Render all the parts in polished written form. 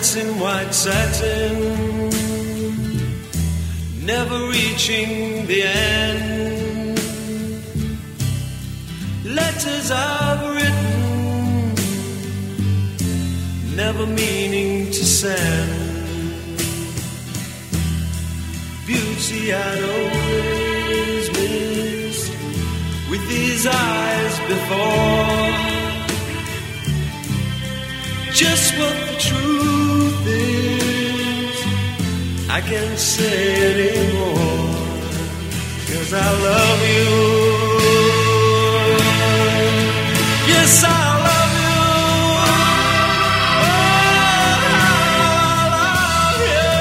Nights in white satin, never reaching the end. Letters I've written, never meaning to send. Beauty I'd always missed with these eyes before. Just what the truth is, I can't say anymore, 'cause I love you. Yes, I love you. Oh, I love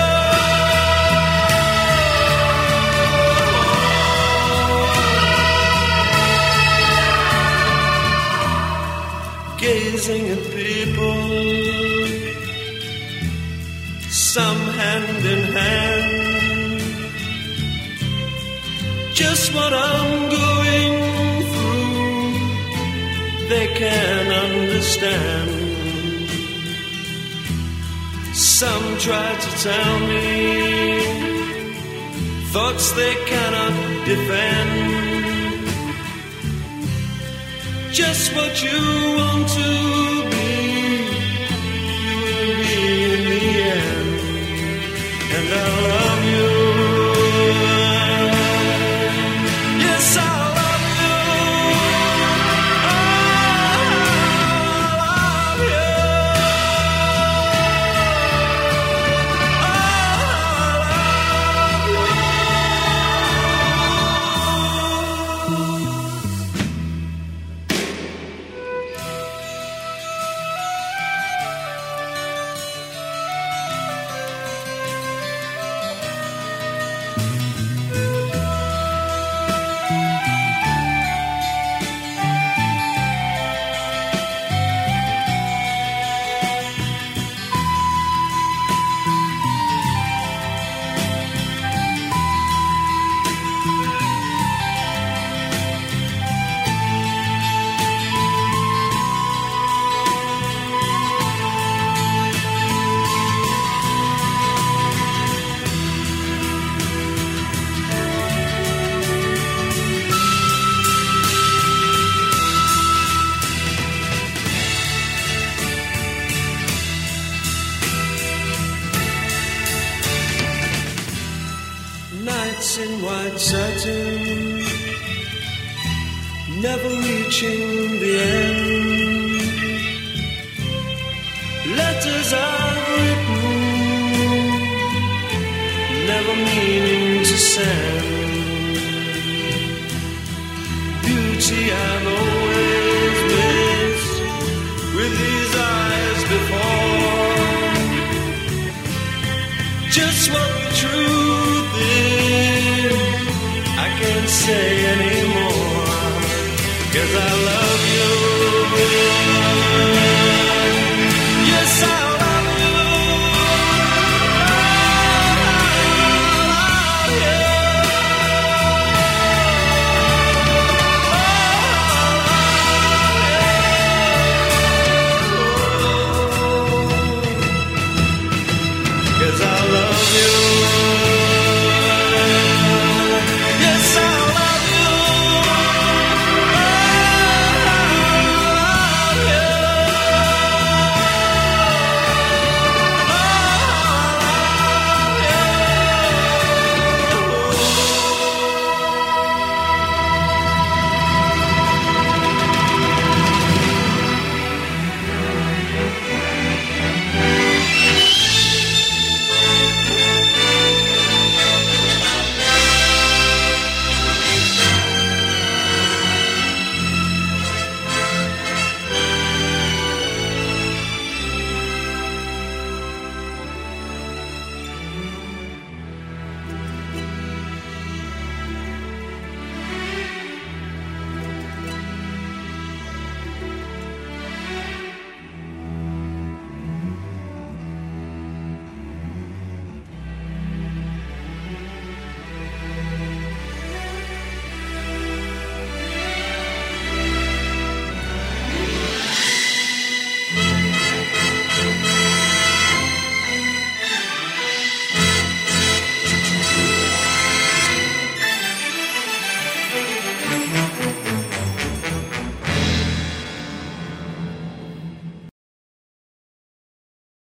you. Gazing at people, some hand in hand, just what I'm going through, they can understand. Some try to tell me thoughts they cannot defend. Just what you want to be, you will be in the end. And I love you. Yes, I love you. Oh, I love you. Nights in white satin, never reaching the end. Letters I've written, never meaning to send.